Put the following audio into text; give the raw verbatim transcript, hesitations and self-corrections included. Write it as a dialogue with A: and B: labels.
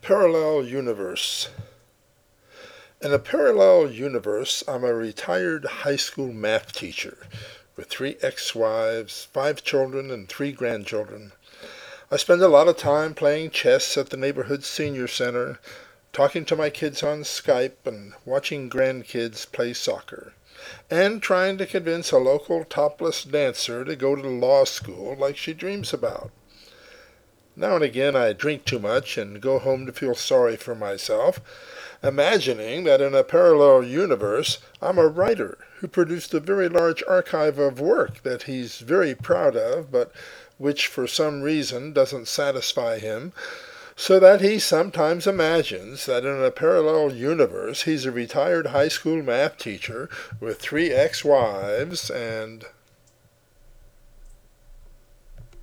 A: Parallel universe. In a parallel universe, I'm a retired high school math teacher with three ex-wives, five children, and three grandchildren. I spend a lot of time playing chess at the neighborhood senior center, talking to my kids on Skype, and watching grandkids play soccer, and trying to convince a local topless dancer to go to law school like she dreams about. Now and again I drink too much and go home to feel sorry for myself, imagining that in a parallel universe I'm a writer who produced a very large archive of work that he's very proud of, but which for some reason doesn't satisfy him, so that he sometimes imagines that in a parallel universe he's a retired high school math teacher with three ex-wives and